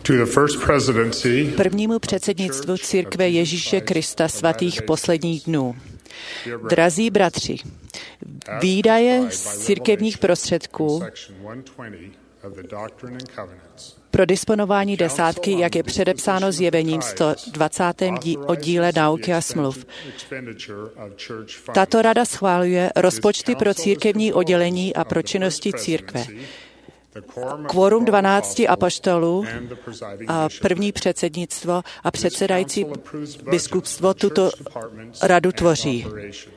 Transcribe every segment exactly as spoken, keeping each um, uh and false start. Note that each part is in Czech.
To the first presidency prvnímu předsednictvu Církve Ježíše Krista svatých posledních dnů. Drazí bratři, výdaje z církevních prostředků pro disponování desátky, jak je předepsáno zjevením sto dvacátém oddíle Nauky a smluv. Tato rada schváluje rozpočty pro církevní oddělení a pro činnosti církve. Kvorum dvanácti apoštolů a první předsednictvo a předsedající biskupstvo tuto radu tvoří.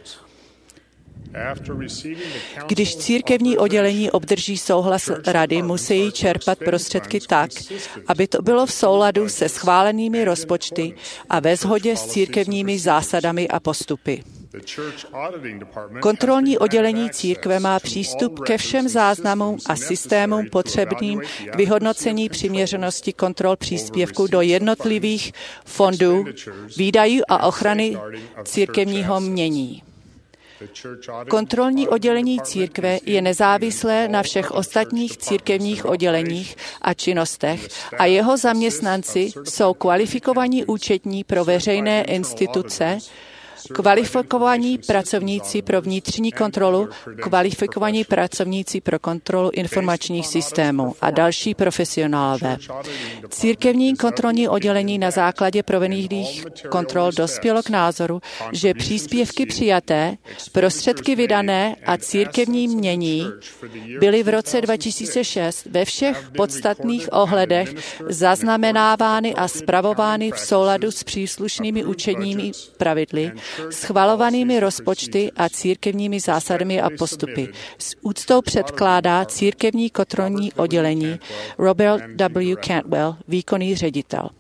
Když církevní oddělení obdrží souhlas rady, musí čerpat prostředky tak, aby to bylo v souladu se schválenými rozpočty a ve shodě s církevními zásadami a postupy. Kontrolní oddělení církve má přístup ke všem záznamům a systémům potřebným k vyhodnocení přiměřenosti kontrol příspěvků do jednotlivých fondů, výdajů a ochrany církevního jmění. Kontrolní oddělení církve je nezávislé na všech ostatních církevních odděleních a činnostech a jeho zaměstnanci jsou kvalifikovaní účetní pro veřejné instituce, kvalifikovaní pracovníci pro vnitřní kontrolu, kvalifikovaní pracovníci pro kontrolu informačních systémů a další profesionálové. Církevní kontrolní oddělení na základě provedených kontrol dospělo k názoru, že příspěvky přijaté, prostředky vydané a církevní jmění byly v roce dva tisíce šest ve všech podstatných ohledech zaznamenávány a spravovány v souladu s příslušnými účetními pravidly, schvalovanými rozpočty a církevními zásadami a postupy. S úctou předkládá církevní kontrolní oddělení Robert W. Cantwell, výkonný ředitel.